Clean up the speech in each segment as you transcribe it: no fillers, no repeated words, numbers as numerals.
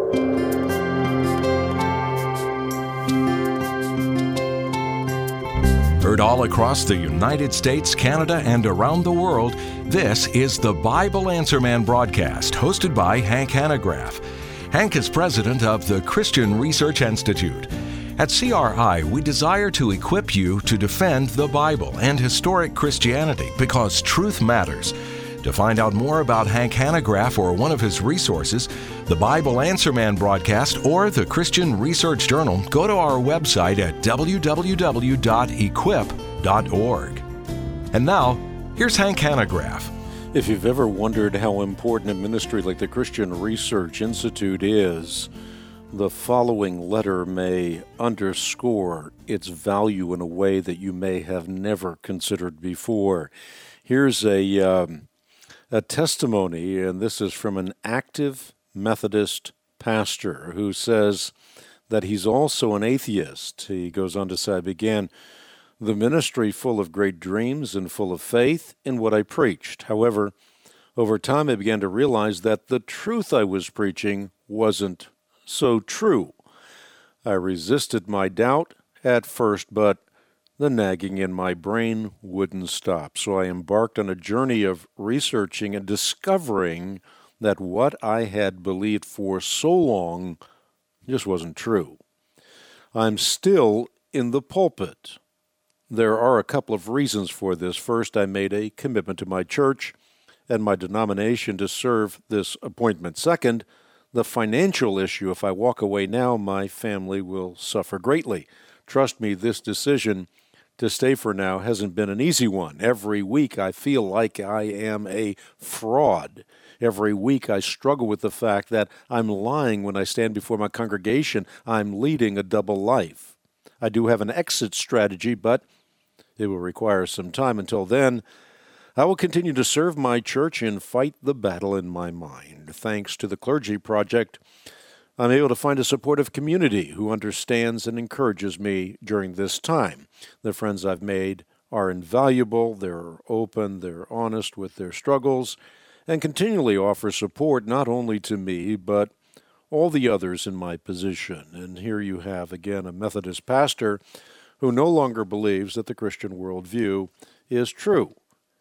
Heard all across the United States, Canada, and around the world, this is the Bible Answer Man broadcast, hosted by Hank Hanegraaff. Hank is president of the Christian Research Institute. At CRI, we desire to equip you to defend the Bible and historic Christianity because truth matters. To find out more about Hank Hanegraaff or one of his resources, the Bible Answer Man broadcast, or the Christian Research Journal, go to our website at www.equip.org. And now, here's Hank Hanegraaff. If you've ever wondered how important a ministry like the Christian Research Institute is, the following letter may underscore its value in a way that you may have never considered before. Here's a testimony, and this is from an active Methodist pastor who says that he's also an atheist. He goes on to say, I began the ministry full of great dreams and full of faith in what I preached. However, over time I began to realize that the truth I was preaching wasn't so true. I resisted my doubt at first, but the nagging in my brain wouldn't stop. So I embarked on a journey of researching and discovering that what I had believed for so long just wasn't true. I'm still in the pulpit. There are a couple of reasons for this. First, I made a commitment to my church and my denomination to serve this appointment. Second, the financial issue. If I walk away now, my family will suffer greatly. Trust me, this decision to stay for now hasn't been an easy one. Every week I feel like I am a fraud. Every week I struggle with the fact that I'm lying when I stand before my congregation. I'm leading a double life. I do have an exit strategy, but it will require some time. Until then, I will continue to serve my church and fight the battle in my mind. Thanks to the Clergy Project, I'm able to find a supportive community who understands and encourages me during this time. The friends I've made are invaluable. They're open, they're honest with their struggles, and continually offer support not only to me, but all the others in my position. And here you have, again, a Methodist pastor who no longer believes that the Christian worldview is true.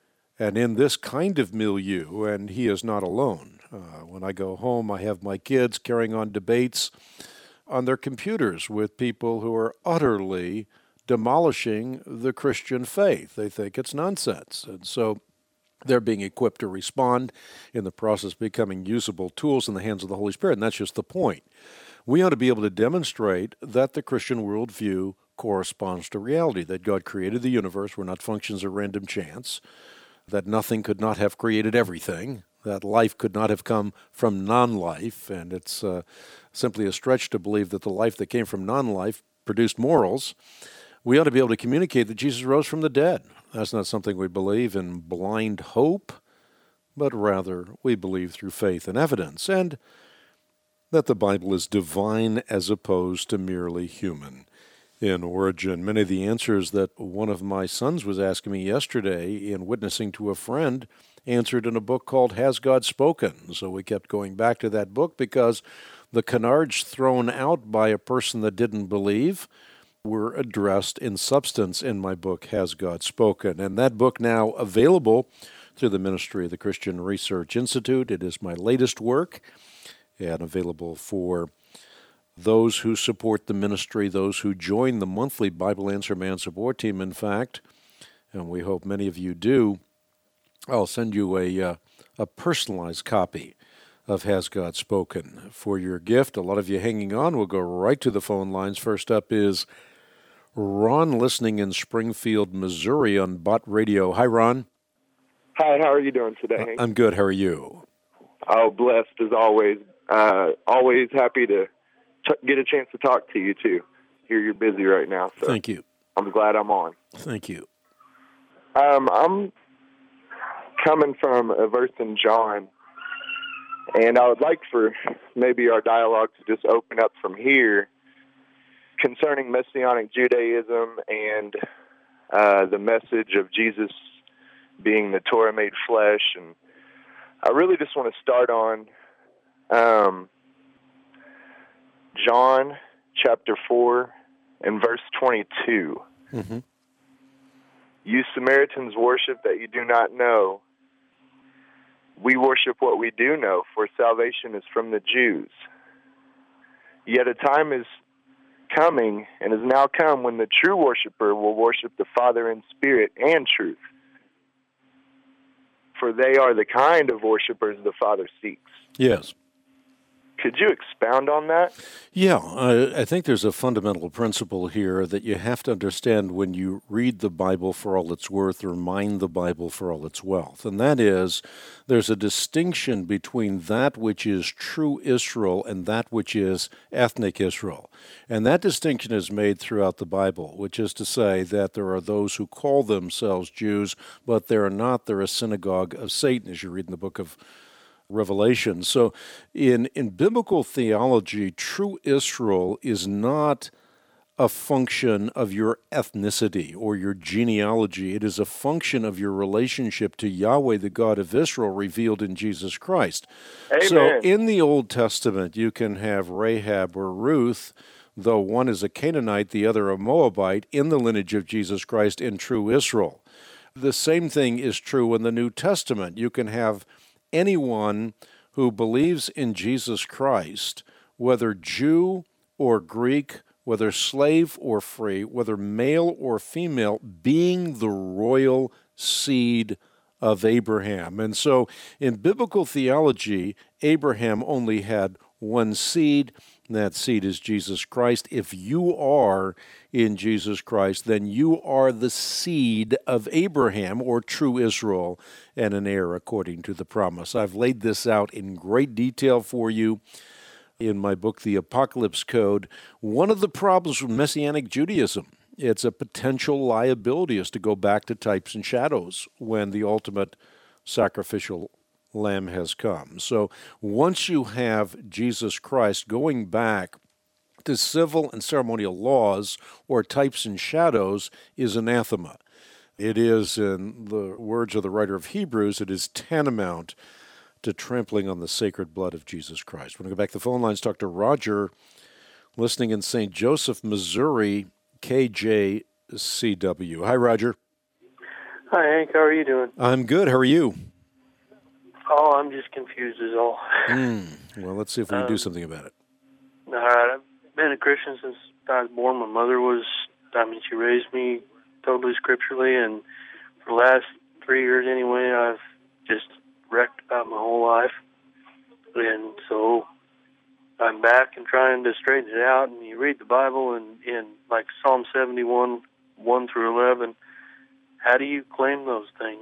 And in this kind of milieu, and he is not alone. When I go home, I have my kids carrying on debates on their computers with people who are utterly demolishing the Christian faith. They think it's nonsense. And so they're being equipped to respond, in the process becoming usable tools in the hands of the Holy Spirit. And that's just the point. We ought to be able to demonstrate that the Christian worldview corresponds to reality, that God created the universe. We're not functions of random chance, that nothing could not have created everything, that life could not have come from non-life, and it's simply a stretch to believe that the life that came from non-life produced morals. We ought to be able to communicate that Jesus rose from the dead. That's not something we believe in blind hope, but rather we believe through faith and evidence, and that the Bible is divine as opposed to merely human in origin. Many of the answers that one of my sons was asking me yesterday in witnessing to a friend answered in a book called Has God Spoken? So we kept going back to that book because the canards thrown out by a person that didn't believe were addressed in substance in my book, Has God Spoken? And that book now available through the ministry of the Christian Research Institute. It is my latest work and available for those who support the ministry, those who join the monthly Bible Answer Man support team, in fact, and we hope many of you do. I'll send you a personalized copy of Has God Spoken for your gift. A lot of you hanging on. We'll go right to the phone lines. First up is Ron, listening in Springfield, Missouri on Bott Radio. Hi, Ron. Hi, how are you doing today, Hank? I'm good. How are you? Oh, blessed as always. Always happy to get a chance to talk to you, too. Here you're busy right now. So thank you. I'm glad I'm on. Thank you. I'm coming from a verse in John, and I would like for maybe our dialogue to just open up from here concerning Messianic Judaism and the message of Jesus being the Torah made flesh. And I really just want to start on John chapter 4 and verse 22. Mm-hmm. You Samaritans worship that you do not know. We worship what we do know, for salvation is from the Jews. Yet a time is coming and has now come when the true worshiper will worship the Father in spirit and truth. For they are the kind of worshipers the Father seeks. Yes. Could you expound on that? Yeah, I think there's a fundamental principle here that you have to understand when you read the Bible for all it's worth or mine the Bible for all its wealth. And that is, there's a distinction between that which is true Israel and that which is ethnic Israel. And that distinction is made throughout the Bible, which is to say that there are those who call themselves Jews, but they're not. They're a synagogue of Satan, as you read in the book of Revelation. So in biblical theology, true Israel is not a function of your ethnicity or your genealogy. It is a function of your relationship to Yahweh, the God of Israel, revealed in Jesus Christ. Amen. So in the Old Testament, you can have Rahab or Ruth, though one is a Canaanite, the other a Moabite, in the lineage of Jesus Christ in true Israel. The same thing is true in the New Testament. You can have anyone who believes in Jesus Christ, whether Jew or Greek, whether slave or free, whether male or female, being the royal seed of Abraham. And so in biblical theology, Abraham only had one seed, and that seed is Jesus Christ. If you are in Jesus Christ, then you are the seed of Abraham, or true Israel, and an heir according to the promise. I've laid this out in great detail for you in my book, The Apocalypse Code. One of the problems with Messianic Judaism, it's a potential liability, is to go back to types and shadows when the ultimate sacrificial lamb has come. So once you have Jesus Christ, going back to civil and ceremonial laws or types and shadows is anathema. It is, in the words of the writer of Hebrews, it is tantamount to trampling on the sacred blood of Jesus Christ. We're going to go back to the phone lines, talk to Roger, listening in St. Joseph, Missouri, KJCW. Hi, Roger. Hi, Hank. How are you doing? I'm good. How are you? Oh, I'm just confused is all. Well, let's see if we can do something about it. All right. I've been a Christian since I was born. My mother was, she raised me totally scripturally, and for the last 3 years anyway, I've just wrecked about my whole life. And so I'm back and trying to straighten it out, and you read the Bible, and in like Psalm 71, 1 through 11, how do you claim those things?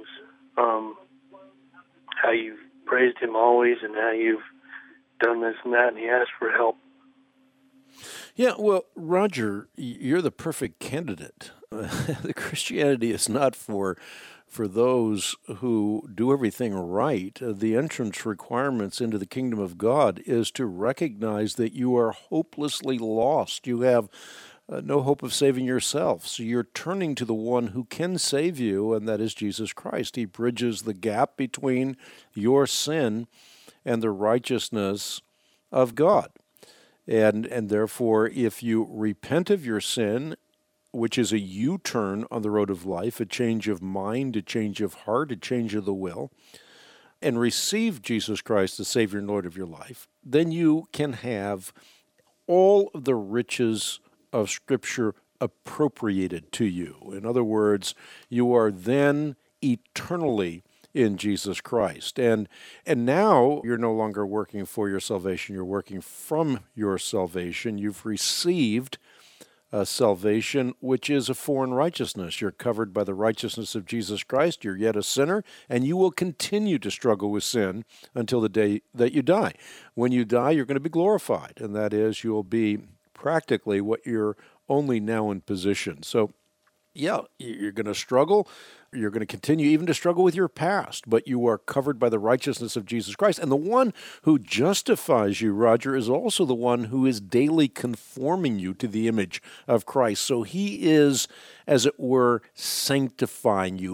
How you've praised him always, and how you've done this and that, and he asked for help. Yeah, well, Roger, you're the perfect candidate. The Christianity is not for those who do everything right. The entrance requirements into the kingdom of God is to recognize that you are hopelessly lost. You have no hope of saving yourself. So you're turning to the one who can save you, and that is Jesus Christ. He bridges the gap between your sin and the righteousness of God. And therefore, if you repent of your sin, which is a U-turn on the road of life, a change of mind, a change of heart, a change of the will, and receive Jesus Christ as Savior and Lord of your life, then you can have all of the riches of Scripture appropriated to you. In other words, you are then eternally in Jesus Christ. And now you're no longer working for your salvation, you're working from your salvation. You've received salvation, which is a foreign righteousness. You're covered by the righteousness of Jesus Christ. You're yet a sinner, and you will continue to struggle with sin until the day that you die. When you die, you're going to be glorified, and that is, you'll be practically what you're only now in position. So, yeah, you're going to struggle. You're going to continue even to struggle with your past, but you are covered by the righteousness of Jesus Christ. And the one who justifies you, Roger, is also the one who is daily conforming you to the image of Christ. So he is, as it were, sanctifying you,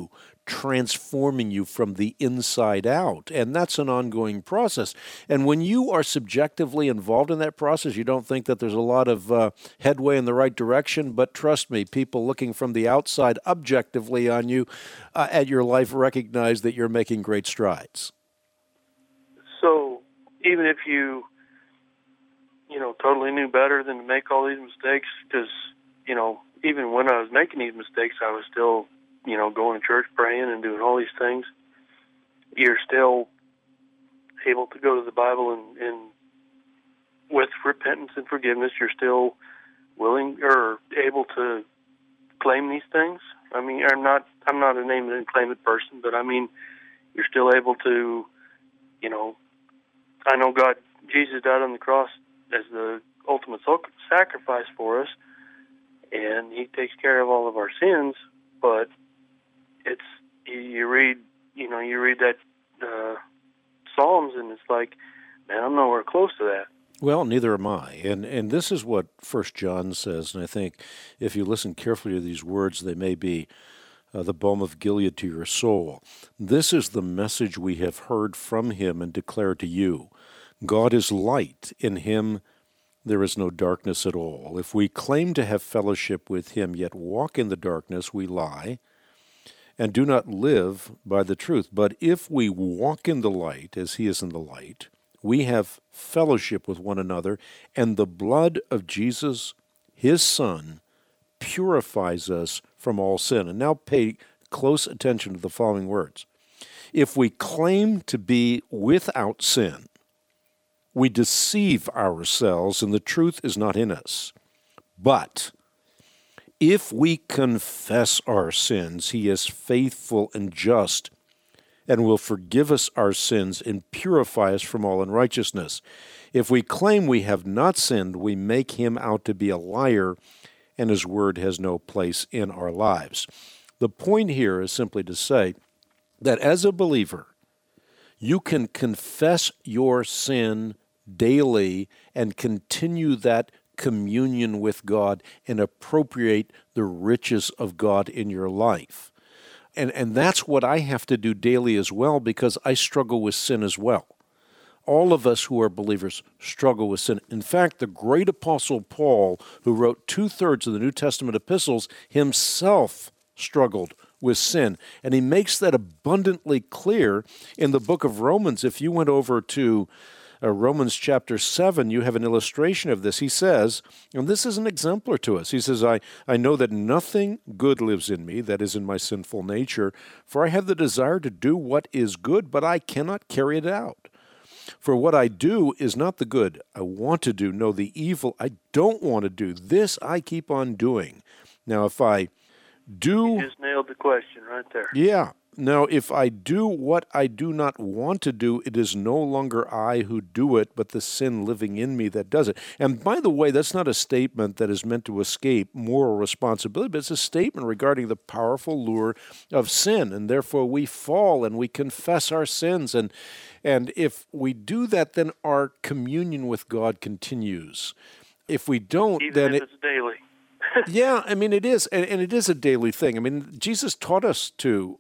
transforming you from the inside out. And that's an ongoing process. And when you are subjectively involved in that process, you don't think that there's a lot of headway in the right direction. But trust me, people looking from the outside objectively on you at your life recognize that you're making great strides. So even if you totally knew better than to make all these mistakes, because, even when I was making these mistakes, I was still, going to church, praying, and doing all these things, you're still able to go to the Bible and with repentance and forgiveness, you're still willing or able to claim these things. I mean, I'm not a name it and claim it person, but I mean, you're still able to, I know Jesus died on the cross as the ultimate sacrifice for us, and he takes care of all of our sins, but you read that Psalms, and it's like, man, I'm nowhere close to that. Well, neither am I. And this is what 1 John says, and I think if you listen carefully to these words, they may be the balm of Gilead to your soul. This is the message we have heard from him and declare to you. God is light. In him there is no darkness at all. If we claim to have fellowship with him, yet walk in the darkness, we lie and do not live by the truth. But if we walk in the light, as he is in the light, we have fellowship with one another, and the blood of Jesus, his Son, purifies us from all sin. And now pay close attention to the following words. If we claim to be without sin, we deceive ourselves, and the truth is not in us. But if we confess our sins, he is faithful and just, and will forgive us our sins and purify us from all unrighteousness. If we claim we have not sinned, we make him out to be a liar, and his word has no place in our lives. The point here is simply to say that as a believer, you can confess your sin daily and continue that communion with God and appropriate the riches of God in your life. And that's what I have to do daily as well, because I struggle with sin as well. All of us who are believers struggle with sin. In fact, the great apostle Paul, who wrote 2/3 of the New Testament epistles, himself struggled with sin. And he makes that abundantly clear in the book of Romans. If you went over to Romans chapter 7, you have an illustration of this. He says, and this is an exemplar to us, he says, I know that nothing good lives in me, that is in my sinful nature, for I have the desire to do what is good, but I cannot carry it out. For what I do is not the good I want to do, no, the evil I don't want to do. This I keep on doing. Now, if I do... You just nailed the question right there. Yeah. Now, if I do what I do not want to do, it is no longer I who do it, but the sin living in me that does it. And by the way, that's not a statement that is meant to escape moral responsibility, but it's a statement regarding the powerful lure of sin. And therefore, we fall and we confess our sins. And if we do that, then our communion with God continues. If we don't, even if it's daily. Yeah, I mean, it is. And it is a daily thing. I mean, Jesus taught us to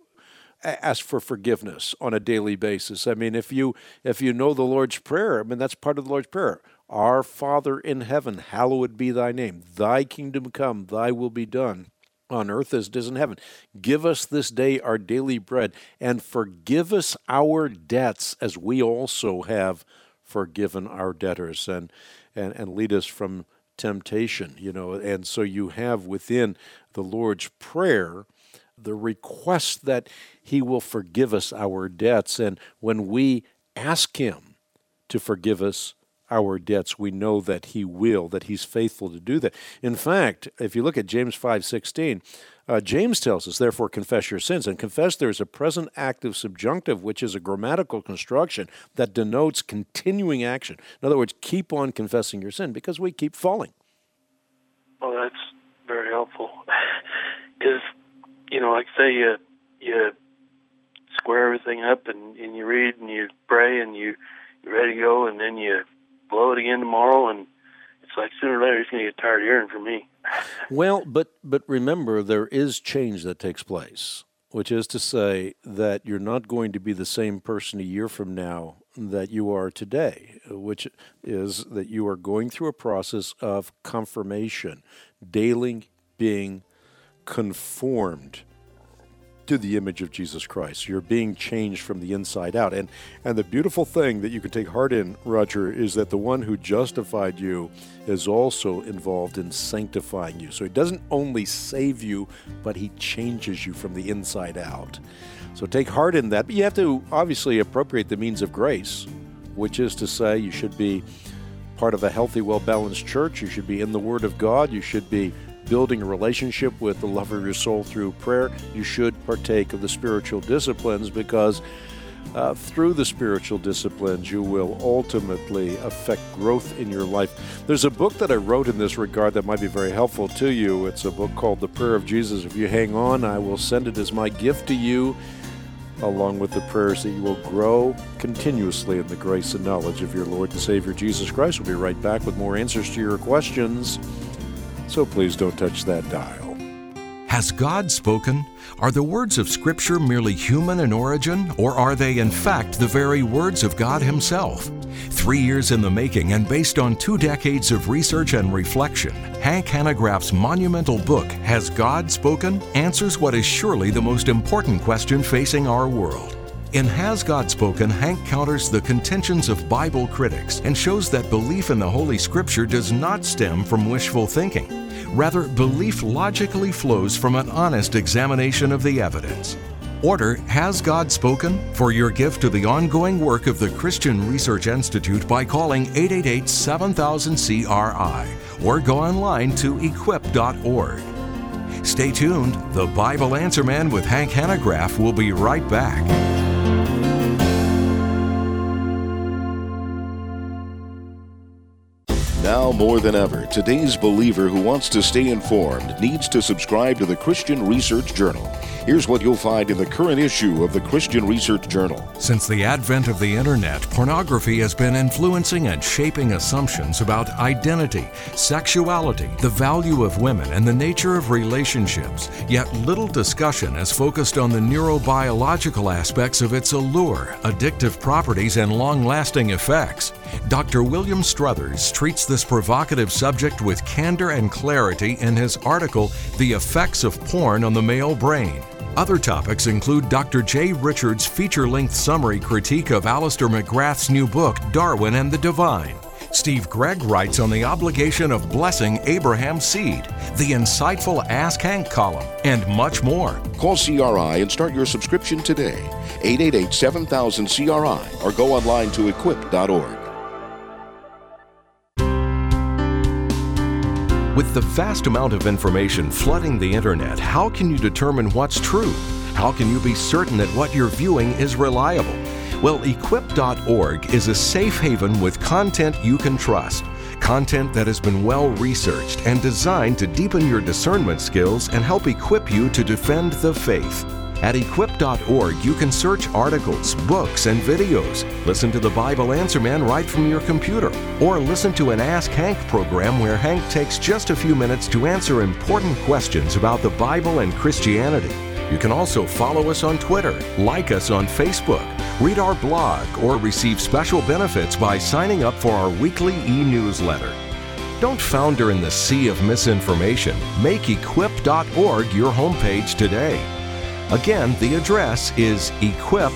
ask for forgiveness on a daily basis. I mean, if you know the Lord's Prayer, I mean, that's part of the Lord's Prayer. Our Father in heaven, hallowed be thy name. Thy kingdom come, thy will be done on earth as it is in heaven. Give us this day our daily bread, and forgive us our debts as we also have forgiven our debtors, and lead us from temptation, And so you have within the Lord's Prayer the request that he will forgive us our debts. And when we ask him to forgive us our debts, we know that he will, that he's faithful to do that. In fact, if you look at James 5:16, James tells us, therefore confess your sins. And confess, there is a present active subjunctive, which is a grammatical construction that denotes continuing action. In other words, keep on confessing your sin because we keep falling. Well, that's very helpful. Because, like I say, you square everything up and you read and you pray and you're ready to go, and then you blow it again tomorrow, and it's like sooner or later it's going to get tired of hearing from me. Well, but remember, there is change that takes place. which is to say that you're not going to be the same person a year from now that you are today, which is that you are going through a process of confirmation, daily being conformed to the image of Jesus Christ. You're being changed from the inside out. And the beautiful thing that you can take heart in, Roger, is that the one who justified you is also involved in sanctifying you. So he doesn't only save you, but he changes you from the inside out. So take heart in that. But you have to obviously appropriate the means of grace, which is to say you should be part of a healthy, well-balanced church. You should be in the Word of God. You should be building a relationship with the lover of your soul through prayer. You should partake of the spiritual disciplines, because through the spiritual disciplines you will ultimately affect growth in your life. There's a book that I wrote in this regard that might be very helpful to you. It's a book called The Prayer of Jesus. If you hang on, I will send it as my gift to you, along with the prayers that you will grow continuously in the grace and knowledge of your Lord and Savior Jesus Christ. We'll be right back with more answers to your questions. So please don't touch that dial. Has God spoken? Are the words of Scripture merely human in origin, or are they in fact the very words of God Himself? 3 years in the making and based on 2 decades of research and reflection, Hank Hanegraaff's monumental book, Has God Spoken?, answers what is surely the most important question facing our world. In Has God Spoken?, Hank counters the contentions of Bible critics and shows that belief in the Holy Scripture does not stem from wishful thinking. Rather, belief logically flows from an honest examination of the evidence. Order Has God Spoken? For your gift to the ongoing work of the Christian Research Institute by calling 888-7000-CRI or go online to equip.org. Stay tuned. The Bible Answer Man with Hank Hanegraaff will be right back. Now more than ever, today's believer who wants to stay informed needs to subscribe to the Christian Research Journal. Here's what you'll find in the current issue of the Christian Research Journal. Since the advent of the internet, pornography has been influencing and shaping assumptions about identity, sexuality, the value of women, and the nature of relationships. Yet little discussion has focused on the neurobiological aspects of its allure, addictive properties, and long-lasting effects. Dr. William Struthers treats this provocative subject with candor and clarity in his article, The Effects of Porn on the Male Brain. Other topics include Dr. Jay Richards' feature-length summary critique of Alistair McGrath's new book, Darwin and the Divine. Steve Gregg writes on the obligation of blessing Abraham's seed, the insightful Ask Hank column, and much more. Call CRI and start your subscription today. 888-7000-CRI or go online to equip.org. With the vast amount of information flooding the internet, how can you determine what's true? How can you be certain that what you're viewing is reliable? Well, equip.org is a safe haven with content you can trust. Content that has been well researched and designed to deepen your discernment skills and help equip you to defend the faith. At equip.org, you can search articles, books, and videos. Listen to the Bible Answer Man right from your computer. Or listen to an Ask Hank program where Hank takes just a few minutes to answer important questions about the Bible and Christianity. You can also follow us on Twitter, like us on Facebook, read our blog, or receive special benefits by signing up for our weekly e-newsletter. Don't founder in the sea of misinformation. Make equip.org your homepage today. Again, the address is equip.org.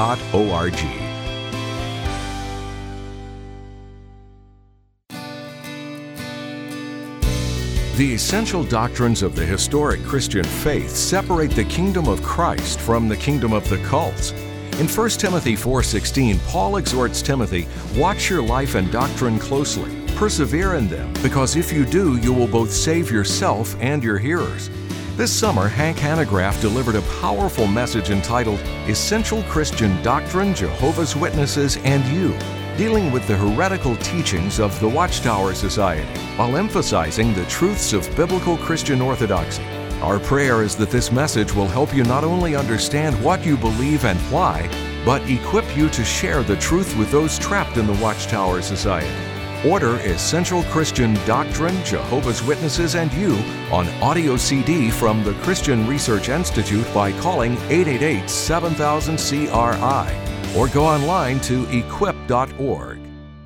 The essential doctrines of the historic Christian faith separate the kingdom of Christ from the kingdom of the cults. In 1 Timothy 4:16, Paul exhorts Timothy, "Watch your life and doctrine closely. Persevere in them, because if you do, you will both save yourself and your hearers." This summer, Hank Hanegraaff delivered a powerful message entitled Essential Christian Doctrine, Jehovah's Witnesses, and You, dealing with the heretical teachings of the Watchtower Society, while emphasizing the truths of biblical Christian orthodoxy. Our prayer is that this message will help you not only understand what you believe and why, but equip you to share the truth with those trapped in the Watchtower Society. Order Essential Christian Doctrine, Jehovah's Witnesses, and You on audio CD from the Christian Research Institute by calling 888-7000-CRI or go online to equip.org.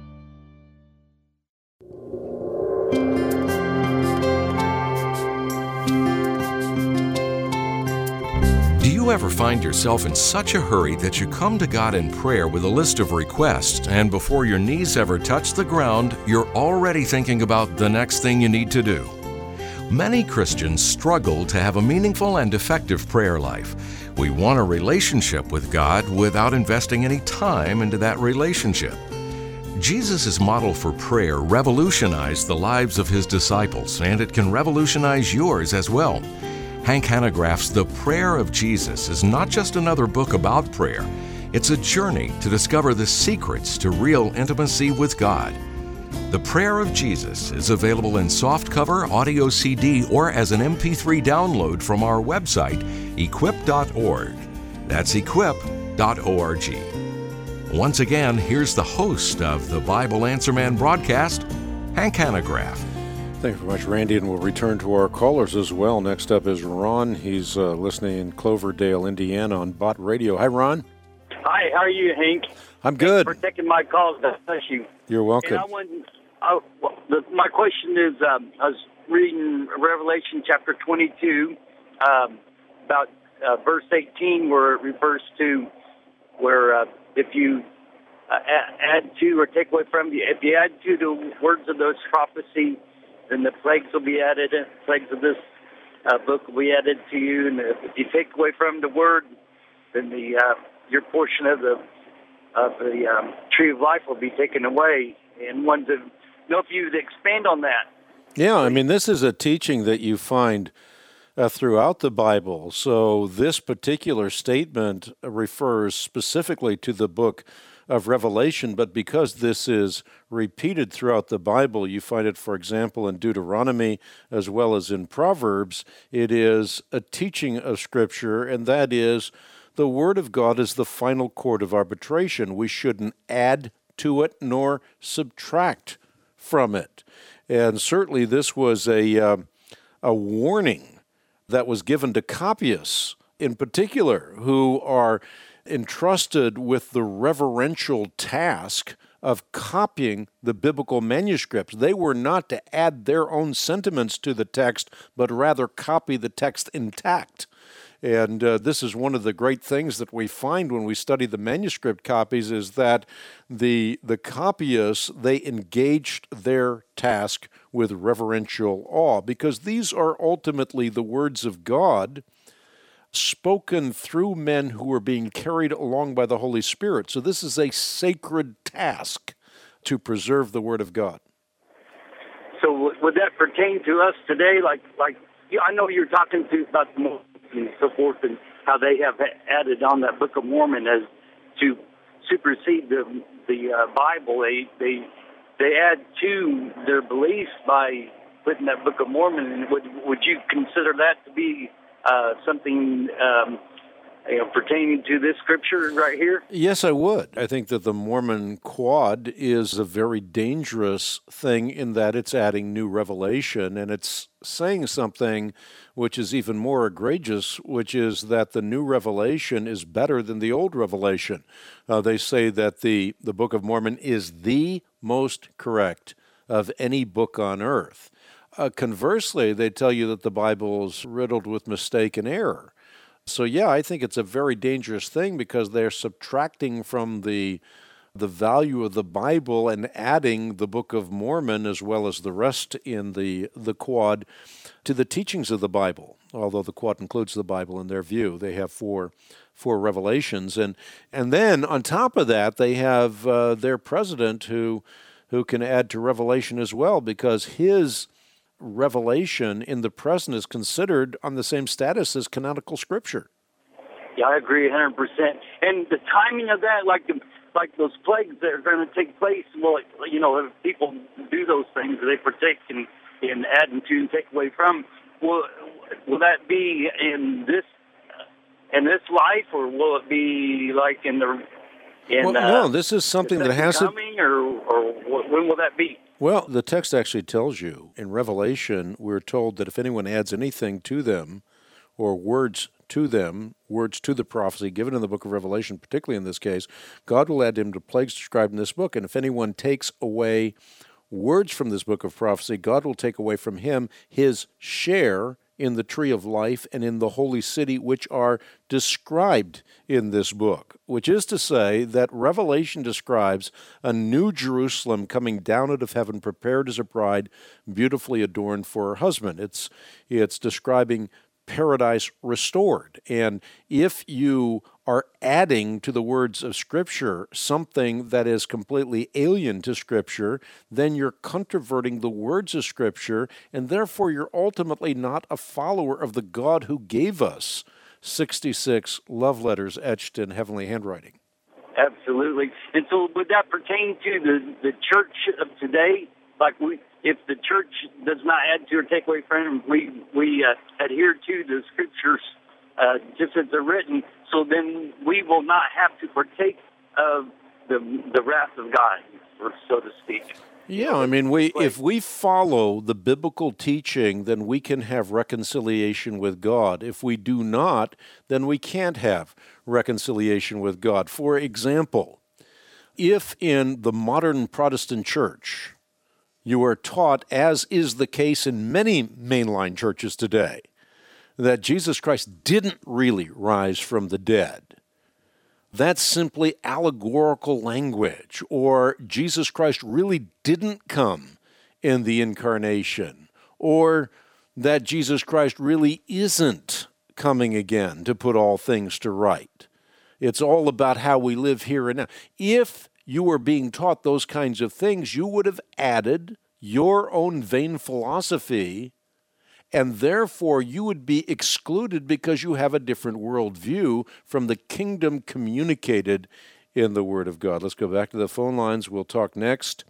Do you ever find yourself in such a hurry that you come to God in prayer with a list of requests, and before your knees ever touch the ground, you're already thinking about the next thing you need to do? Many Christians struggle to have a meaningful and effective prayer life. We want a relationship with God without investing any time into that relationship. Jesus' model for prayer revolutionized the lives of His disciples, and it can revolutionize yours as well. Hank Hanegraaff's The Prayer of Jesus is not just another book about prayer. It's a journey to discover the secrets to real intimacy with God. The Prayer of Jesus is available in softcover, audio CD, or as an MP3 download from our website, equip.org. That's equip.org. Once again, here's the host of the Bible Answer Man broadcast, Hank Hanegraaff. Thank you very much, Randy, and we'll return to our callers as well. Next up is Ron. He's listening in Cloverdale, Indiana on Bott Radio. Hi, Ron. Hi, how are you, Hank? I'm good. Thanks for taking my calls. God bless you. You're welcome. My question is, I was reading Revelation chapter 22, about verse 18, where it refers to where if you add to or take away from, if you add to the words of those prophecy, then the plagues will be added, and the plagues of this book will be added to you. And if you take away from the word, then your portion of the tree of life will be taken away. And wanted to know if you'd expand on that. Yeah, I mean, this is a teaching that you find throughout the Bible. So this particular statement refers specifically to the book of Revelation, but because this is repeated throughout the Bible, you find it, for example, in Deuteronomy as well as in Proverbs. It is a teaching of Scripture, and that is the Word of God is the final court of arbitration. We shouldn't add to it nor subtract from it. And certainly this was a warning that was given to copyists in particular, who are entrusted with the reverential task of copying the biblical manuscripts. They were not to add their own sentiments to the text, but rather copy the text intact. And this is one of the great things that we find when we study the manuscript copies, is that the copyists, they engaged their task with reverential awe, because these are ultimately the words of God spoken through men who were being carried along by the Holy Spirit. So this is a sacred task to preserve the Word of God. So would that pertain to us today? Like I know you're talking about the Mormons and so forth, and how they have added on that Book of Mormon as to supersede the Bible. They add to their beliefs by putting that Book of Mormon. And would you consider that to be something pertaining to this scripture right here? Yes, I would. I think that the Mormon Quad is a very dangerous thing in that it's adding new revelation, and it's saying something which is even more egregious, which is that the new revelation is better than the old revelation. They say that the Book of Mormon is the most correct of any book on earth. Conversely, they tell you that the Bible is riddled with mistake and error. So yeah, I think it's a very dangerous thing, because they're subtracting from the value of the Bible and adding the Book of Mormon as well as the rest in the Quad to the teachings of the Bible. Although the Quad includes the Bible in their view, they have four revelations, and then on top of that, they have their president who can add to Revelation as well, because his revelation in the present is considered on the same status as canonical Scripture. Yeah, I agree 100%. And the timing of that, like those plagues that are going to take place, well, if people do those things, they partake in adding to and take away from. Will that be in this life, or will it be like in the And, no, this is something that has coming, or when will that be? Well, the text actually tells you in Revelation, we're told that if anyone adds anything to them, or words to the prophecy given in the book of Revelation, particularly in this case, God will add him to plagues described in this book. And if anyone takes away words from this book of prophecy, God will take away from him his share in the tree of life and in the holy city, which are described in this book, which is to say that Revelation describes a new Jerusalem coming down out of heaven, prepared as a bride, beautifully adorned for her husband. It's describing paradise restored. And if you are adding to the words of Scripture something that is completely alien to Scripture, then you're controverting the words of Scripture, and therefore you're ultimately not a follower of the God who gave us 66 love letters etched in heavenly handwriting. Absolutely. And so would that pertain to the church of today? Like if the church does not add to or take away from them, we adhere to the Scriptures just as they're written, so then we will not have to partake of the wrath of God, so to speak. Yeah, I mean, if we follow the biblical teaching, then we can have reconciliation with God. If we do not, then we can't have reconciliation with God. For example, if in the modern Protestant church you are taught, as is the case in many mainline churches today, that Jesus Christ didn't really rise from the dead, that's simply allegorical language, or Jesus Christ really didn't come in the incarnation, or that Jesus Christ really isn't coming again to put all things to right. It's all about how we live here and now. If you were being taught those kinds of things, you would have added your own vain philosophy, and therefore you would be excluded because you have a different worldview from the kingdom communicated in the Word of God. Let's go back to the phone lines. We'll talk next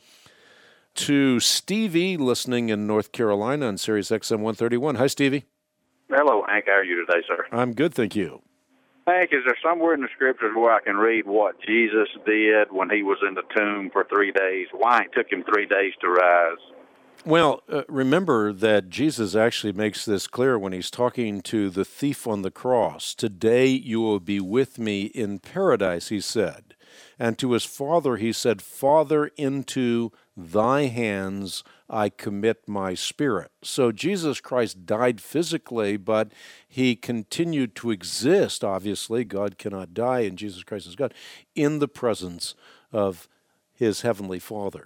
to Stevie, listening in North Carolina on Sirius XM 131. Hi, Stevie. Hello, Hank. How are you today, sir? I'm good, thank you. Hank, is there somewhere in the Scriptures where I can read what Jesus did when he was in the tomb for 3 days? Why it took him 3 days to rise? Well, remember that Jesus actually makes this clear when he's talking to the thief on the cross. Today you will be with me in paradise, he said. And to his Father he said, Father, into thy hands I commit my spirit. So Jesus Christ died physically, but he continued to exist. Obviously, God cannot die, and Jesus Christ is God, in the presence of his heavenly Father.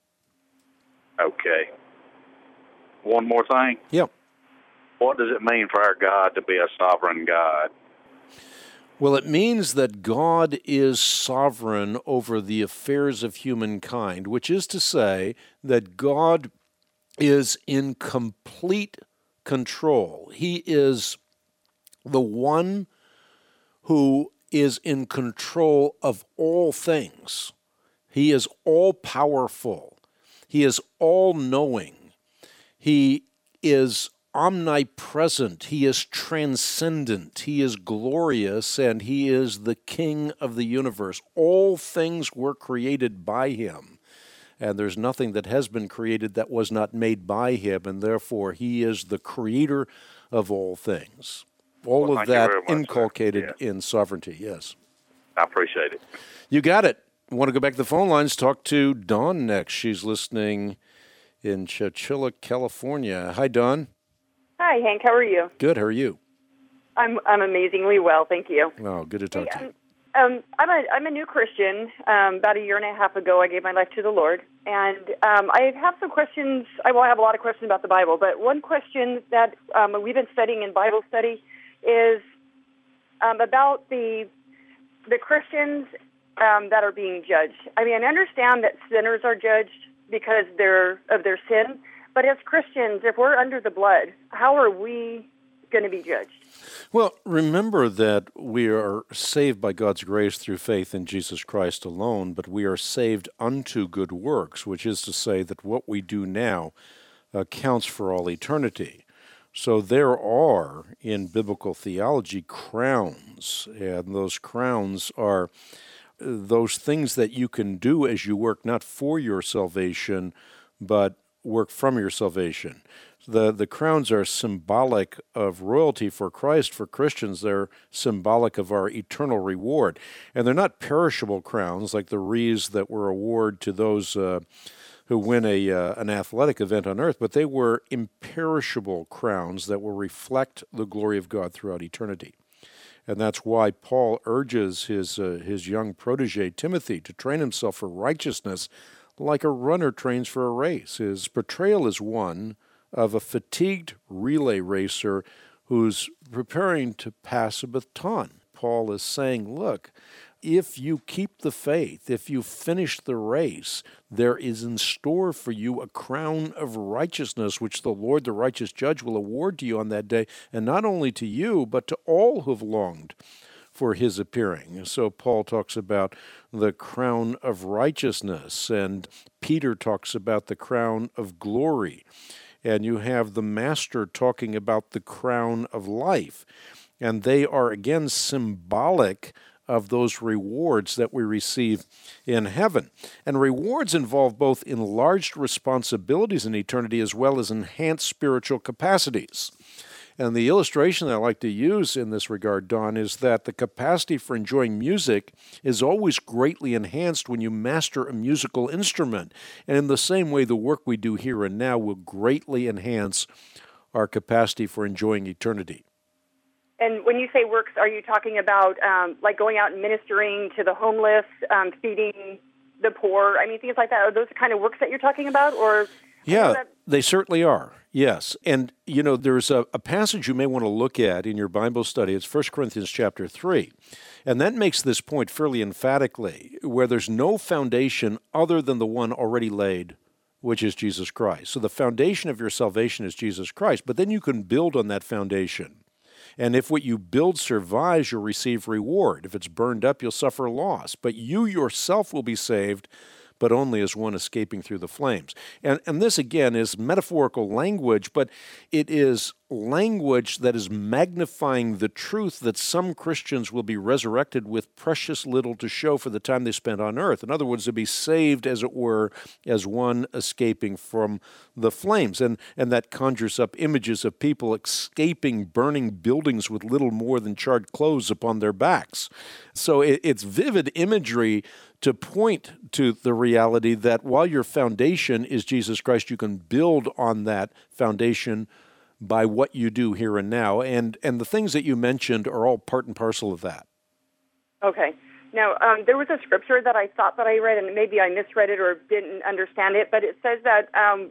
Okay. One more thing. Yep. What does it mean for our God to be a sovereign God? Well, it means that God is sovereign over the affairs of humankind, which is to say that God is in complete control. He is the one who is in control of all things. He is all-powerful. He is all-knowing. He is omnipresent, he is transcendent, he is glorious, and he is the King of the universe. All things were created by him, and there's nothing that has been created that was not made by him, and therefore he is the creator of all things. All of that inculcated in sovereignty, yes. I appreciate it. You got it. Want to go back to the phone lines, talk to Dawn next. She's listening in Chowchilla, California. Hi, Dawn. Hi, Hank. How are you? Good. How are you? I'm amazingly well, thank you. Oh, good to talk to you. I'm a new Christian. About a year and a half ago, I gave my life to the Lord, and I have some questions. I have a lot of questions about the Bible, but one question that we've been studying in Bible study is about the Christians that are being judged. I mean, I understand that sinners are judged because of their sin. But as Christians, if we're under the blood, how are we going to be judged? Well, remember that we are saved by God's grace through faith in Jesus Christ alone, but we are saved unto good works, which is to say that what we do now counts for all eternity. So there are, in biblical theology, crowns, and those crowns are those things that you can do as you work not for your salvation, but work from your salvation. The crowns are symbolic of royalty for Christ. For Christians, they're symbolic of our eternal reward. And they're not perishable crowns like the wreaths that were awarded to those who win an athletic event on earth, but they were imperishable crowns that will reflect the glory of God throughout eternity. And that's why Paul urges his young protege, Timothy, to train himself for righteousness like a runner trains for a race. His portrayal is one of a fatigued relay racer who's preparing to pass a baton. Paul is saying, look, if you keep the faith, if you finish the race, there is in store for you a crown of righteousness, which the Lord, the righteous judge, will award to you on that day, and not only to you, but to all who have longed for his appearing. So Paul talks about the crown of righteousness, and Peter talks about the crown of glory. And you have the Master talking about the crown of life. And they are, again, symbolic of those rewards that we receive in heaven. And rewards involve both enlarged responsibilities in eternity as well as enhanced spiritual capacities. And the illustration that I like to use in this regard, Don, is that the capacity for enjoying music is always greatly enhanced when you master a musical instrument. And in the same way, the work we do here and now will greatly enhance our capacity for enjoying eternity. And when you say works, are you talking about like going out and ministering to the homeless, feeding the poor? I mean, things like that. Are those the kind of works that you're talking about? Or yeah, they certainly are. Yes. And, you know, there's a passage you may want to look at in your Bible study. It's 1 Corinthians chapter 3. And that makes this point fairly emphatically, where there's no foundation other than the one already laid, which is Jesus Christ. So the foundation of your salvation is Jesus Christ, but then you can build on that foundation. And if what you build survives, you'll receive reward. If it's burned up, you'll suffer loss. But you yourself will be saved, but only as one escaping through the flames. And this, again, is metaphorical language, but it is language that is magnifying the truth that some Christians will be resurrected with precious little to show for the time they spent on earth. In other words, to be saved, as it were, as one escaping from the flames. And that conjures up images of people escaping burning buildings with little more than charred clothes upon their backs. So it's vivid imagery to point to the reality that while your foundation is Jesus Christ, you can build on that foundation by what you do here and now. And the things that you mentioned are all part and parcel of that. Okay. Now, there was a scripture that I thought that I read, and maybe I misread it or didn't understand it, but it says that,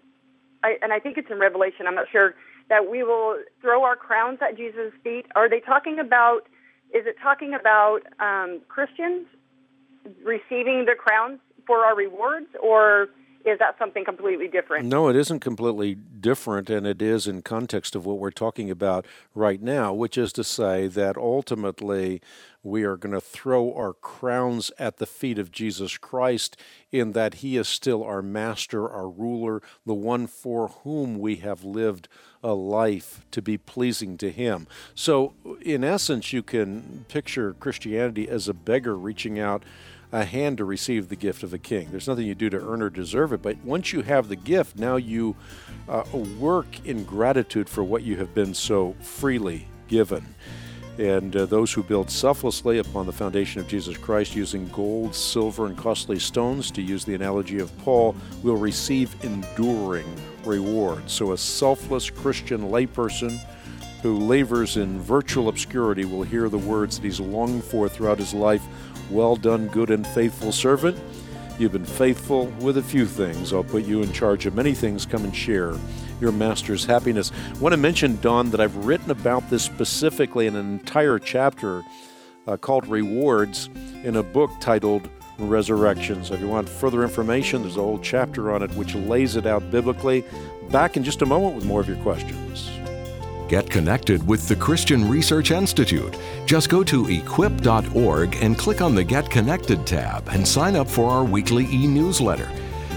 and I think it's in Revelation, I'm not sure, that we will throw our crowns at Jesus' feet. Are they talking about, is it talking about Christians receiving the crowns for our rewards, or is that something completely different? No, it isn't completely different, and it is in context of what we're talking about right now, which is to say that ultimately we are going to throw our crowns at the feet of Jesus Christ in that he is still our master, our ruler, the one for whom we have lived a life to be pleasing to him. So in essence, you can picture Christianity as a beggar reaching out a hand to receive the gift of the king. There's nothing you do to earn or deserve it, but once you have the gift, now you work in gratitude for what you have been so freely given. And those who build selflessly upon the foundation of Jesus Christ using gold, silver, and costly stones, to use the analogy of Paul, will receive enduring rewards. So a selfless Christian layperson who labors in virtual obscurity will hear the words that he's longed for throughout his life. Well done, good and faithful servant. You've been faithful with a few things. I'll put you in charge of many things. Come and share your master's happiness. I want to mention, Don, that I've written about this specifically in an entire chapter called Rewards in a book titled Resurrection. So if you want further information, there's a whole chapter on it which lays it out biblically. Back in just a moment with more of your questions. Get connected with the Christian Research Institute. Just go to equip.org and click on the Get Connected tab and sign up for our weekly e-newsletter.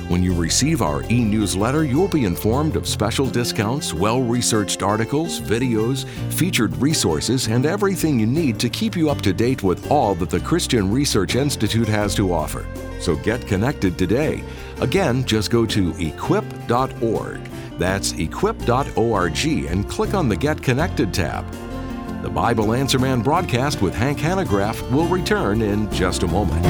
When you receive our e-newsletter, you'll be informed of special discounts, well-researched articles, videos, featured resources, and everything you need to keep you up to date with all that the Christian Research Institute has to offer. So get connected today. Again, just go to equip.org. That's equip.org and click on the Get Connected tab. The Bible Answer Man broadcast with Hank Hanegraaff will return in just a moment.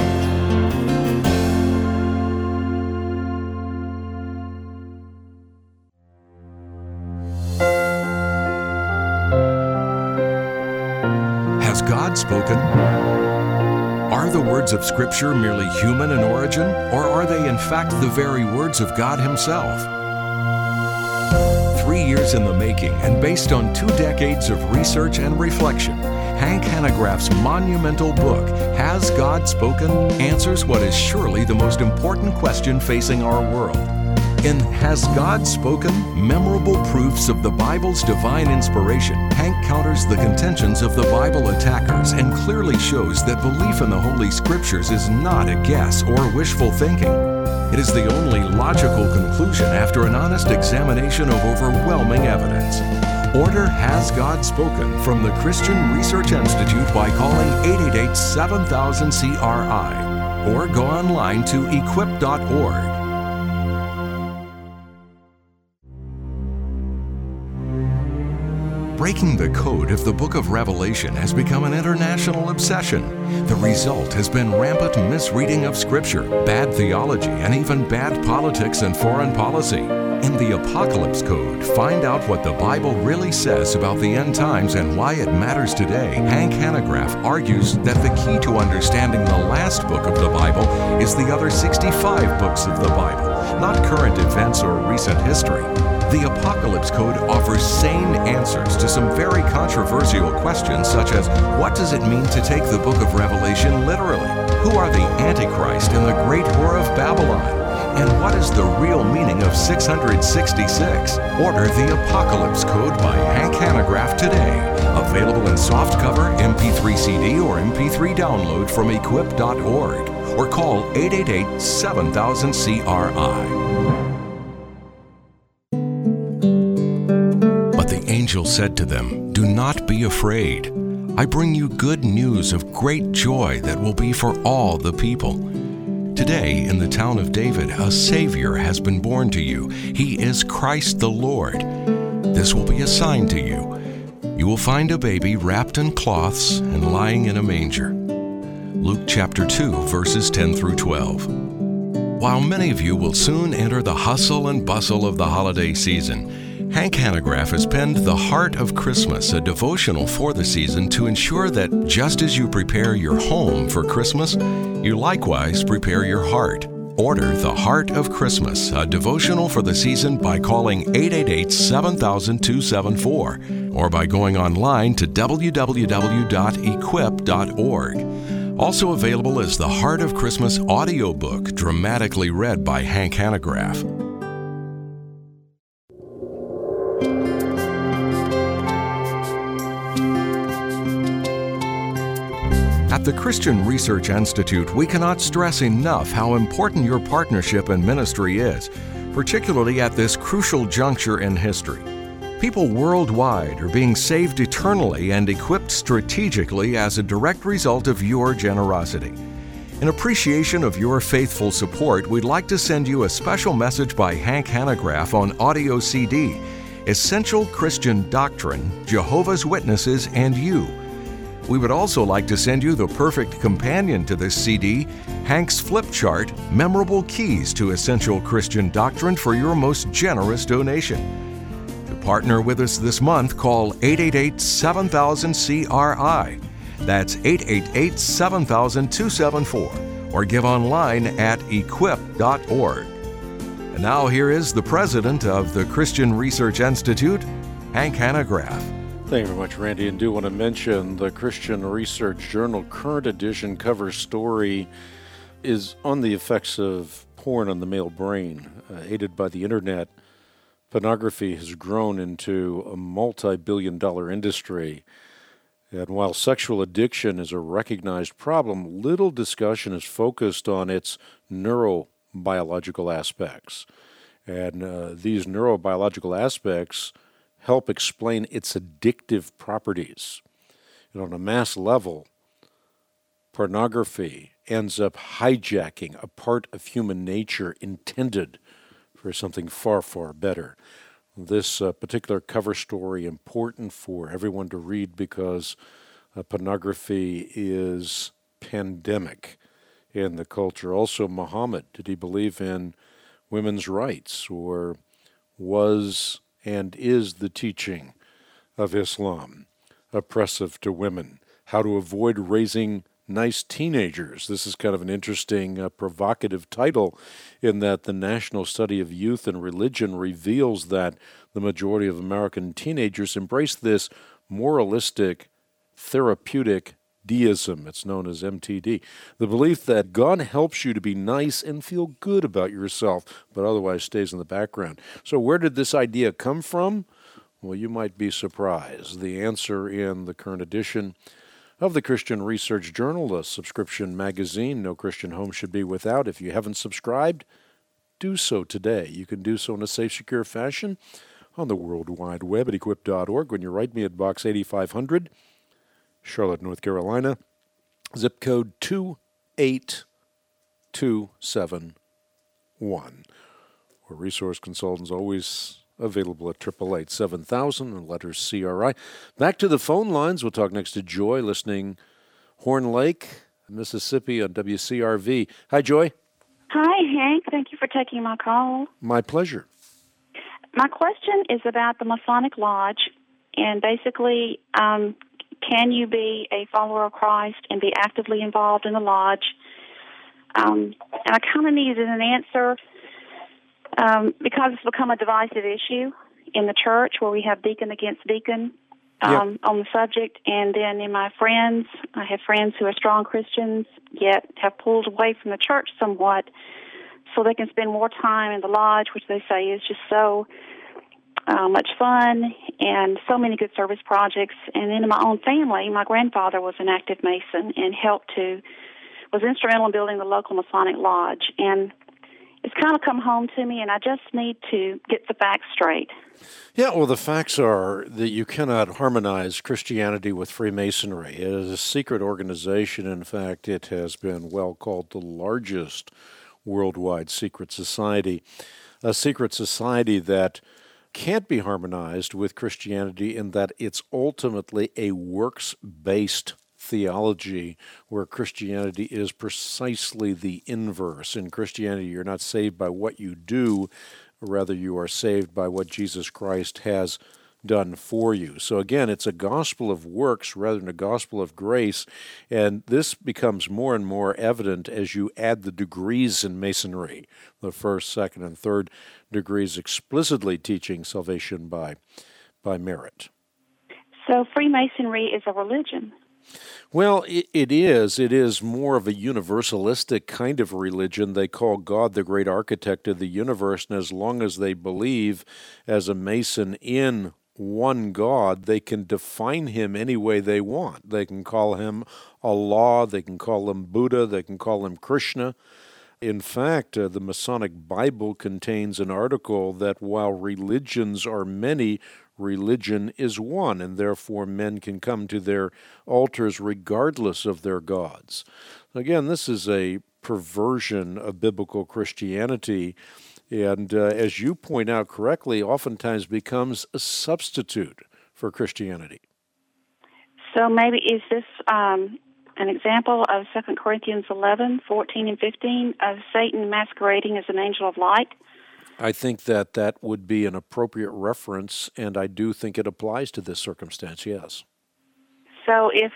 Has God spoken? Are the words of Scripture merely human in origin, or are they in fact the very words of God Himself? 3 years in the making and based on 2 decades of research and reflection, Hank Hanegraaff's monumental book, Has God Spoken?, answers what is surely the most important question facing our world. In Has God Spoken? Memorable Proofs of the Bible's Divine Inspiration, Hank counters the contentions of the Bible attackers and clearly shows that belief in the Holy Scriptures is not a guess or wishful thinking. It is the only logical conclusion after an honest examination of overwhelming evidence. Order Has God Spoken from the Christian Research Institute by calling 888-7000-CRI or go online to equip.org. Breaking the code of the book of Revelation has become an international obsession. The result has been rampant misreading of Scripture, bad theology, and even bad politics and foreign policy. In the Apocalypse Code, find out what the Bible really says about the end times and why it matters today. Hank Hanegraaff argues that the key to understanding the last book of the Bible is the other 65 books of the Bible, not current events or recent history. The Apocalypse Code offers sane answers to some very controversial questions such as, what does it mean to take the book of Revelation literally? Who are the Antichrist and the great whore of Babylon? And what is the real meaning of 666? Order the Apocalypse Code by Hank Hanegraaff today. Available in softcover, MP3 CD, or MP3 download from equip.org. Or call 888-7000-CRI. The angel said to them, "Do not be afraid. I bring you good news of great joy that will be for all the people. Today, in the town of David, a Savior has been born to you. He is Christ the Lord. This will be a sign to you. You will find a baby wrapped in cloths and lying in a manger." Luke chapter 2, verses 10 through 12. While many of you will soon enter the hustle and bustle of the holiday season, Hank Hanegraaff has penned The Heart of Christmas, a devotional for the season to ensure that just as you prepare your home for Christmas, you likewise prepare your heart. Order The Heart of Christmas, a devotional for the season by calling 888-7000-274 or by going online to www.equip.org. Also available is The Heart of Christmas audiobook, dramatically read by Hank Hanegraaff. At the Christian Research Institute, we cannot stress enough how important your partnership and ministry is, particularly at this crucial juncture in history. People worldwide are being saved eternally and equipped strategically as a direct result of your generosity. In appreciation of your faithful support, we'd like to send you a special message by Hank Hanegraaff on audio CD, Essential Christian Doctrine, Jehovah's Witnesses, and You. We would also like to send you the perfect companion to this CD, Hank's Flip Chart, Memorable Keys to Essential Christian Doctrine, for your most generous donation. To partner with us this month, call 888-7000-CRI. That's 888-7000-274, or give online at equip.org. And now here is the president of the Christian Research Institute, Hank Hanegraaff. Thank you very much, Randy. And do want to mention the Christian Research Journal current edition cover story is on the effects of porn on the male brain. Aided by the internet, pornography has grown into a multi-billion-dollar industry. And while sexual addiction is a recognized problem, little discussion is focused on its neurobiological aspects. And these neurobiological aspects help explain its addictive properties. And on a mass level, pornography ends up hijacking a part of human nature intended for something far, far better. This particular cover story important for everyone to read because pornography is pandemic in the culture. Also, Muhammad, did he believe in women's rights, or was and is the teaching of Islam oppressive to women? How to avoid raising nice teenagers. This is kind of an interesting, provocative title in that the National Study of Youth and Religion reveals that the majority of American teenagers embrace this moralistic, therapeutic deism. It's known as MTD. The belief that God helps you to be nice and feel good about yourself, but otherwise stays in the background. So where did this idea come from? Well, you might be surprised. The answer in the current edition of the Christian Research Journal, a subscription magazine no Christian home should be without. If you haven't subscribed, do so today. You can do so in a safe, secure fashion on the World Wide Web at equip.org. When you write me at Box 8500, Charlotte, North Carolina, zip code 28271. Our resource consultants always available at 888-7000 and letters CRI. Back to the phone lines. We'll talk next to Joy, listening Horn Lake, Mississippi on WCRV. Hi, Joy. Hi, Hank. Thank you for taking my call. My pleasure. My question is about the Masonic Lodge, and basically, can you be a follower of Christ and be actively involved in the lodge? And I kind of needed an answer because it's become a divisive issue in the church where we have deacon against deacon on the subject. And then in my friends, I have friends who are strong Christians yet have pulled away from the church somewhat so they can spend more time in the lodge, which they say is just so much fun and so many good service projects. And then in my own family, my grandfather was an active Mason and was instrumental in building the local Masonic Lodge. And it's kind of come home to me, and I just need to get the facts straight. Yeah, well, the facts are that you cannot harmonize Christianity with Freemasonry. It is a secret organization. In fact, it has been well called the largest worldwide secret society, a secret society that can't be harmonized with Christianity in that it's ultimately a works-based theology where Christianity is precisely the inverse. In Christianity, you're not saved by what you do, rather you are saved by what Jesus Christ has done for you. So again, it's a gospel of works rather than a gospel of grace, and this becomes more and more evident as you add the degrees in Masonry, the first, second, and third degrees explicitly teaching salvation by merit. So Freemasonry is a religion? Well, it is. It is more of a universalistic kind of religion. They call God the great architect of the universe, and as long as they believe as a Mason in one God, they can define him any way they want. They can call him Allah, they can call him Buddha, they can call him Krishna. In fact, the Masonic Bible contains an article that while religions are many, religion is one, and therefore men can come to their altars regardless of their gods. Again, this is a perversion of biblical Christianity, and as you point out correctly, oftentimes becomes a substitute for Christianity. So maybe is this an example of 2 Corinthians 11, 14, and 15 of Satan masquerading as an angel of light? I think that would be an appropriate reference, and I do think it applies to this circumstance, yes. So if,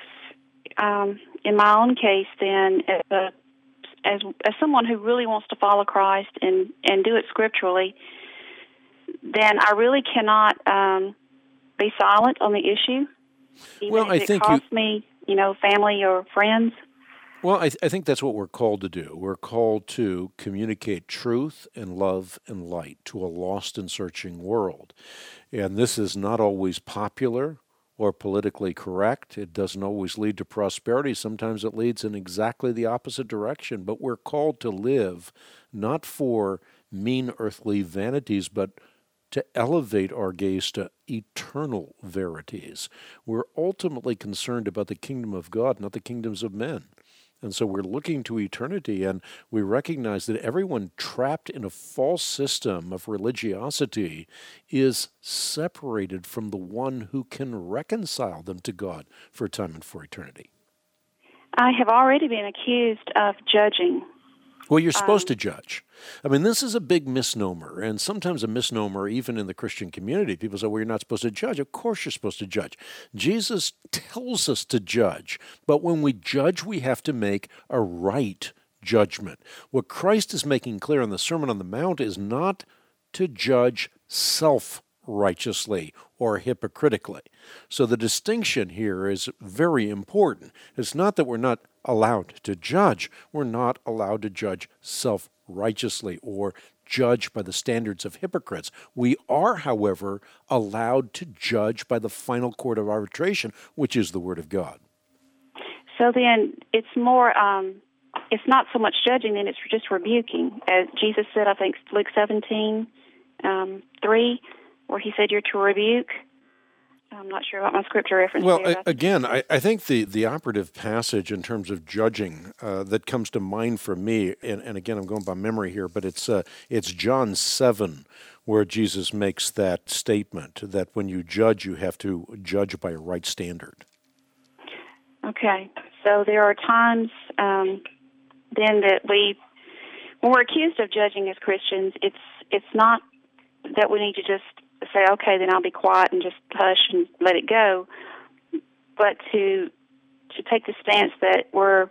in my own case, then, as someone who really wants to follow Christ and do it scripturally, then I really cannot be silent on the issue, even if it costs me, family or friends. Well, I think that's what we're called to do. We're called to communicate truth and love and light to a lost and searching world. And this is not always popular or politically correct. It doesn't always lead to prosperity. Sometimes it leads in exactly the opposite direction. But we're called to live not for mean earthly vanities, but to elevate our gaze to eternal verities. We're ultimately concerned about the kingdom of God, not the kingdoms of men. And so we're looking to eternity, and we recognize that everyone trapped in a false system of religiosity is separated from the one who can reconcile them to God for time and for eternity. I have already been accused of judging. Well, you're supposed to judge. I mean, this is a big misnomer, and sometimes a misnomer even in the Christian community. People say, well, you're not supposed to judge. Of course you're supposed to judge. Jesus tells us to judge, but when we judge, we have to make a right judgment. What Christ is making clear in the Sermon on the Mount is not to judge self-righteously or hypocritically. So the distinction here is very important. It's not that we're not allowed to judge. We're not allowed to judge self-righteously or judge by the standards of hypocrites. We are, however, allowed to judge by the final court of arbitration, which is the Word of God. So then it's more, it's not so much judging, then it's just rebuking. As Jesus said, I think Luke 17:3, where he said you're to rebuke. I'm not sure what my scripture reference is. Well, again, I think the operative passage in terms of judging that comes to mind for me, and again, I'm going by memory here, but it's John 7, where Jesus makes that statement that when you judge, you have to judge by a right standard. Okay. So there are times then that when we're accused of judging as Christians, it's not that we need to just say, okay, then I'll be quiet and just hush and let it go, but to take the stance that we're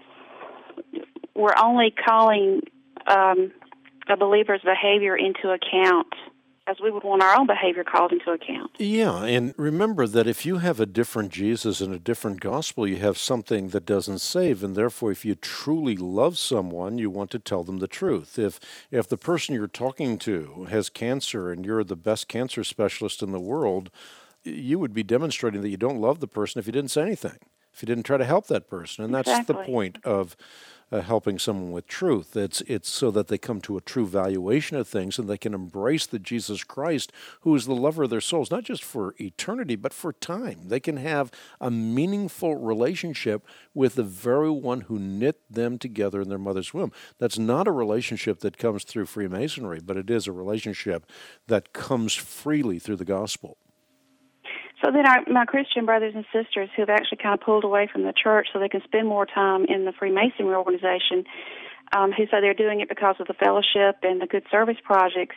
only calling a believer's behavior into account as we would want our own behavior called into account. Yeah, and remember that if you have a different Jesus and a different gospel, you have something that doesn't save, and therefore if you truly love someone, you want to tell them the truth. If the person you're talking to has cancer and you're the best cancer specialist in the world, you would be demonstrating that you don't love the person if you didn't say anything, if you didn't try to help that person. And that's Exactly. the point of helping someone with truth. It's so that they come to a true valuation of things and they can embrace the Jesus Christ who is the lover of their souls, not just for eternity, but for time. They can have a meaningful relationship with the very one who knit them together in their mother's womb. That's not a relationship that comes through Freemasonry, but it is a relationship that comes freely through the gospel. So then my Christian brothers and sisters who have actually kind of pulled away from the church so they can spend more time in the Freemasonry organization, who say they're doing it because of the fellowship and the good service projects,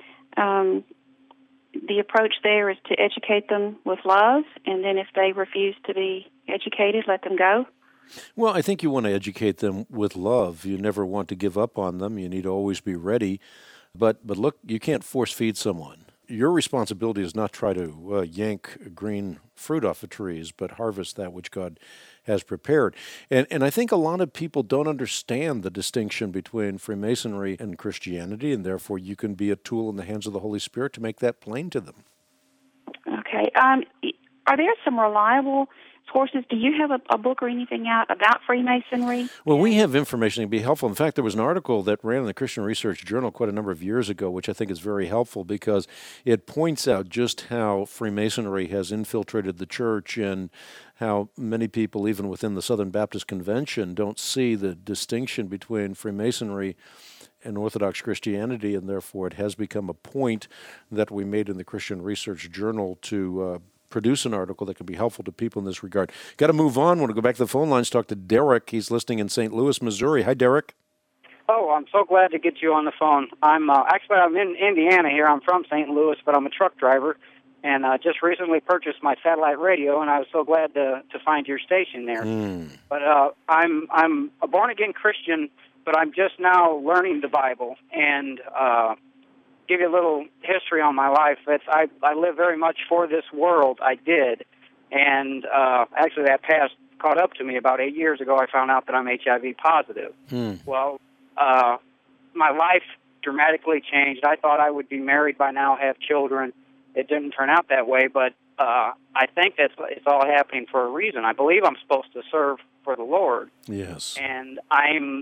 the approach there is to educate them with love, and then if they refuse to be educated, let them go. Well, I think you want to educate them with love. You never want to give up on them. You need to always be ready. But look, you can't force feed someone. Your responsibility is not try to yank green fruit off of trees, but harvest that which God has prepared. And I think a lot of people don't understand the distinction between Freemasonry and Christianity, and therefore you can be a tool in the hands of the Holy Spirit to make that plain to them. Okay. Are there some reliable sources? Do you have a book or anything out about Freemasonry? Well, we have information that can be helpful. In fact, there was an article that ran in the Christian Research Journal quite a number of years ago, which I think is very helpful because it points out just how Freemasonry has infiltrated the church and how many people, even within the Southern Baptist Convention, don't see the distinction between Freemasonry and Orthodox Christianity, and therefore it has become a point that we made in the Christian Research Journal to produce an article that can be helpful to people in this regard. Got to move on. Want to go back to the phone lines, talk to Derek. He's listening in St. Louis, Missouri. Hi, Derek. Oh, I'm so glad to get you on the phone. I'm in Indiana here. I'm from St. Louis, but I'm a truck driver, and just recently purchased my satellite radio, and I was so glad to find your station there. But I'm a born-again Christian, but I'm just now learning the Bible, and give you a little history on my life. I live very much for this world. I did, and actually that past caught up to me about 8 years ago. I found out that I'm HIV positive. Well, my life dramatically changed. I thought I would be married by now, have children. It didn't turn out that way, but I think it's all happening for a reason. I believe I'm supposed to serve for the Lord. Yes. And I'm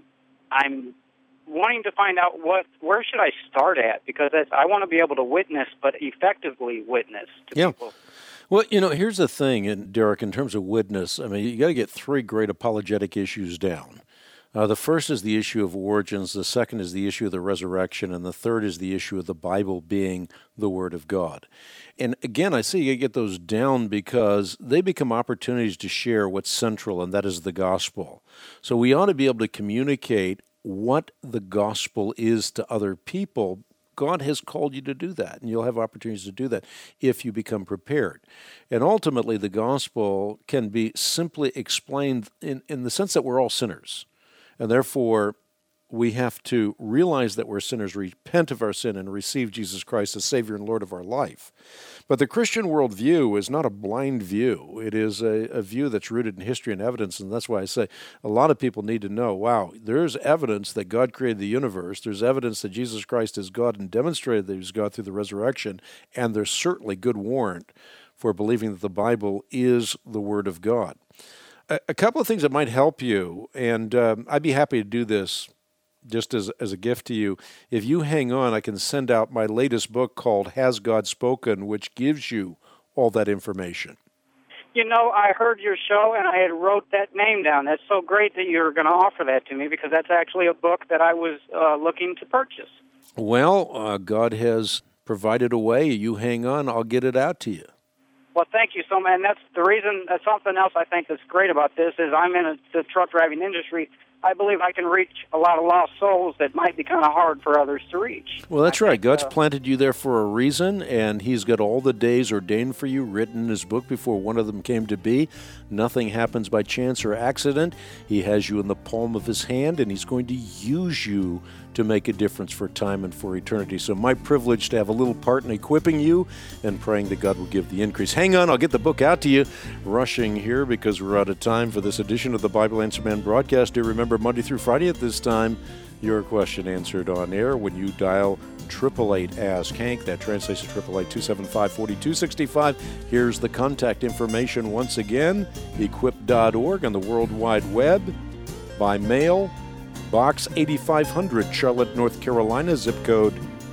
wanting to find out where should I start at, because I want to be able to witness, but effectively witness to people. Well, here's the thing, and Derek, in terms of witness, I mean, you got to get three great apologetic issues down. The first is the issue of origins, the second is the issue of the resurrection, and the third is the issue of the Bible being the Word of God. And again, I say you got to get those down because they become opportunities to share what's central, and that is the gospel. So we ought to be able to communicate what the gospel is to other people. God has called you to do that, and you'll have opportunities to do that if you become prepared. And ultimately, the gospel can be simply explained in the sense that we're all sinners. And therefore, we have to realize that we're sinners, repent of our sin, and receive Jesus Christ as Savior and Lord of our life. But the Christian worldview is not a blind view. It is a view that's rooted in history and evidence, and that's why I say a lot of people need to know, wow, there's evidence that God created the universe. There's evidence that Jesus Christ is God and demonstrated that He's God through the resurrection, and there's certainly good warrant for believing that the Bible is the Word of God. A couple of things that might help you, and I'd be happy to do this just as a gift to you. If you hang on, I can send out my latest book called Has God Spoken, which gives you all that information. I heard your show, and I had wrote that name down. That's so great that you're going to offer that to me, because that's actually a book that I was looking to purchase. Well, God has provided a way. You hang on, I'll get it out to you. Well, thank you so much. And that's the reason, that's something else I think that's great about this, is I'm in the truck driving industry. I believe I can reach a lot of lost souls that might be kind of hard for others to reach. Well, that's right. God's planted you there for a reason, and He's got all the days ordained for you written in His book before one of them came to be. Nothing happens by chance or accident. He has you in the palm of His hand, and He's going to use you to make a difference for time and for eternity. So my privilege to have a little part in equipping you and praying that God will give the increase. Hang on, I'll get the book out to you. Rushing here because we're out of time for this edition of the Bible Answer Man broadcast. Do remember, Monday through Friday at this time, your question answered on air when you dial 888-ASK-HANK. That translates to 888-275-4265. Here's the contact information once again, equip.org on the World Wide Web, by mail, Box 8500, Charlotte, North Carolina, zip code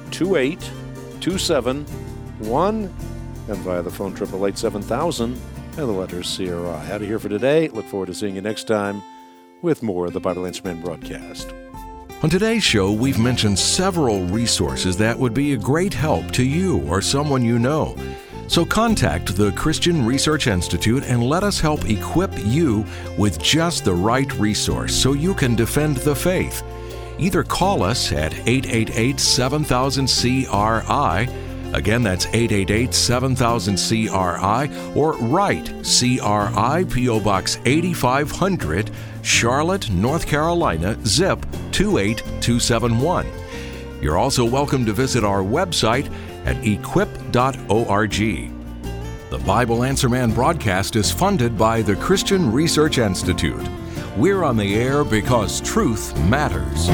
28271, and via the phone 888-7000 and the letters CRI. Out of here for today. Look forward to seeing you next time with more of the Bible Answer Man broadcast. On today's show, we've mentioned several resources that would be a great help to you or someone you know. So contact the Christian Research Institute and let us help equip you with just the right resource so you can defend the faith. Either call us at 888-7000-CRI. Again, that's 888-7000-CRI, or write CRI, P.O. Box 8500, Charlotte, North Carolina, zip 28271. You're also welcome to visit our website at equip.org. The Bible Answer Man broadcast is funded by the Christian Research Institute. We're on the air because truth matters.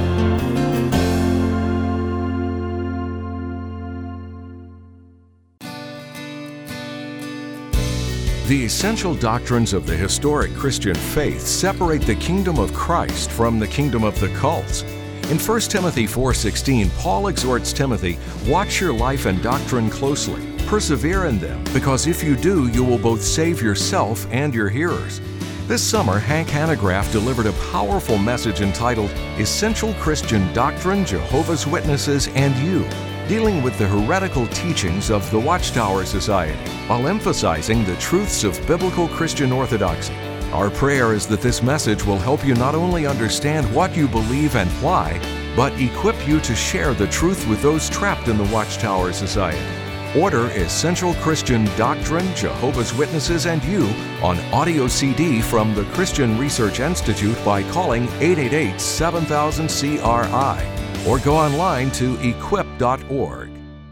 The essential doctrines of the historic Christian faith separate the kingdom of Christ from the kingdom of the cults. In 1 Timothy 4:16, Paul exhorts Timothy, watch your life and doctrine closely. Persevere in them, because if you do, you will both save yourself and your hearers. This summer, Hank Hanegraaff delivered a powerful message entitled Essential Christian Doctrine, Jehovah's Witnesses, and You, dealing with the heretical teachings of the Watchtower Society, while emphasizing the truths of biblical Christian orthodoxy. Our prayer is that this message will help you not only understand what you believe and why, but equip you to share the truth with those trapped in the Watchtower Society. Order Essential Christian Doctrine, Jehovah's Witnesses, and You on audio CD from the Christian Research Institute by calling 888-7000-CRI or go online to equip.org.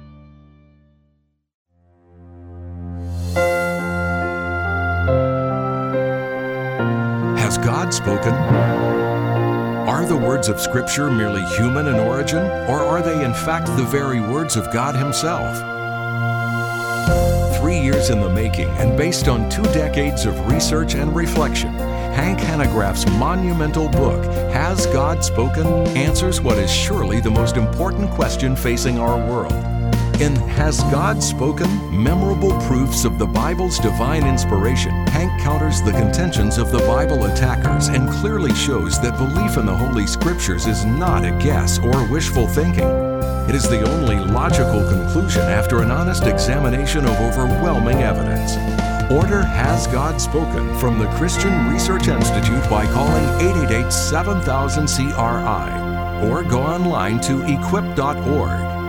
Has God spoken? Are the words of Scripture merely human in origin, or are they in fact the very words of God Himself? 3 3 years in the making and based on 2 decades of research and reflection, Hank Hanegraaff's monumental book, Has God Spoken?, answers what is surely the most important question facing our world. In Has God Spoken? Memorable Proofs of the Bible's Divine Inspiration, Hank counters the contentions of the Bible attackers and clearly shows that belief in the Holy Scriptures is not a guess or wishful thinking. It is the only logical conclusion after an honest examination of overwhelming evidence. Order Has God Spoken from the Christian Research Institute by calling 888-7000-CRI or go online to equip.org.